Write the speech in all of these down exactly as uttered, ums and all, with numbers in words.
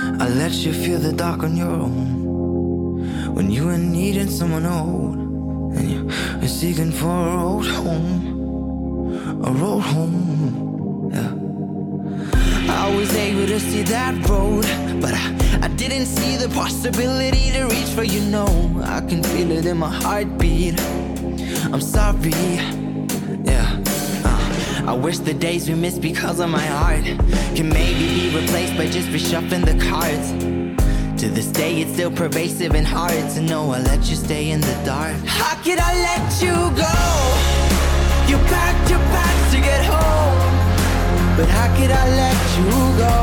I let you feel the dark on your own. When you were needing someone old, and you were seeking for a road home, a road home, yeah. I was able to see that road, but I, I didn't see the possibility to reach for you, no. I can feel it in my heartbeat. I'm sorry, yeah. I wish the days we missed because of my heart can maybe be replaced by just reshuffling the cards. To this day it's still pervasive and hard to know I let you stay in the dark. How could I let you go? You packed your bags to get home, but how could I let you go?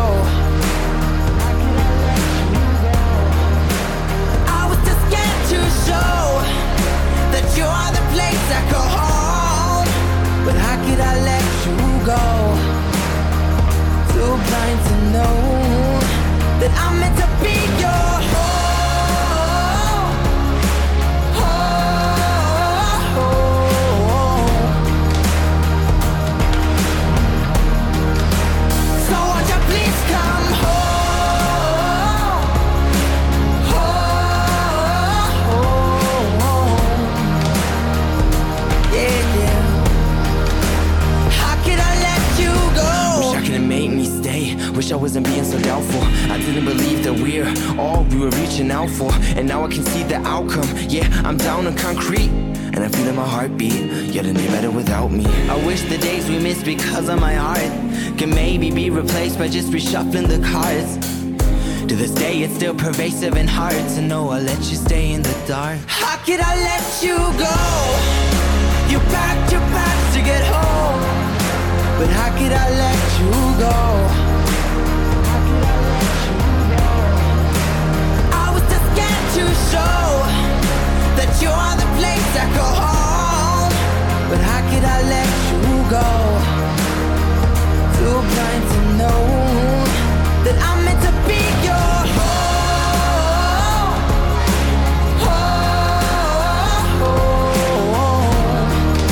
I was too scared to show that you are the place I call home, but how could I let you go? Too blind to know that I'm meant to be your home, home. So won't you please come home, home. Yeah, yeah. How could I let you go? Wish I could've made me stay. Wish I wasn't being so doubtful. I didn't believe that we're all we were reaching out for, and now I can see the outcome. Yeah, I'm down on concrete, and I feel in my heartbeat. Yeah, it ain't better without me. I wish the days we missed because of my heart can maybe be replaced by just reshuffling the cards. To this day it's still pervasive and hard to know I let you stay in the dark. How could I let you go? You packed your bags to get home, but how could I let you go? I was too scared to show that you are the place I call home, but how could I let you go? Too blind to know that I'm meant to be your home, home.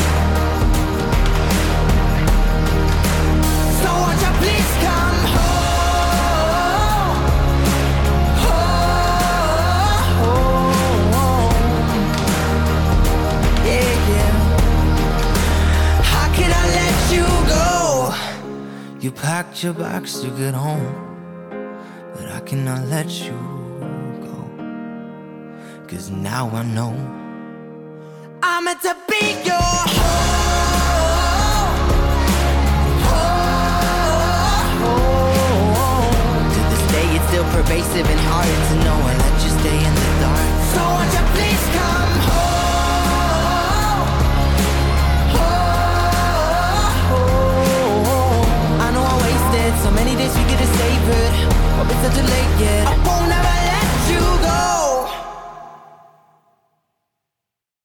So won't you please come home, home. Yeah, yeah. How could I let you go? You packed your bags to get home, but I cannot let you go. 'Cause now I know I'm meant to be your home, home. To this day it's still pervasive and hard to know I let you stay in the dark. So won't you please come home, home. I know I wasted so many days we could have savored, but it's such a late yet. I won't ever let you go.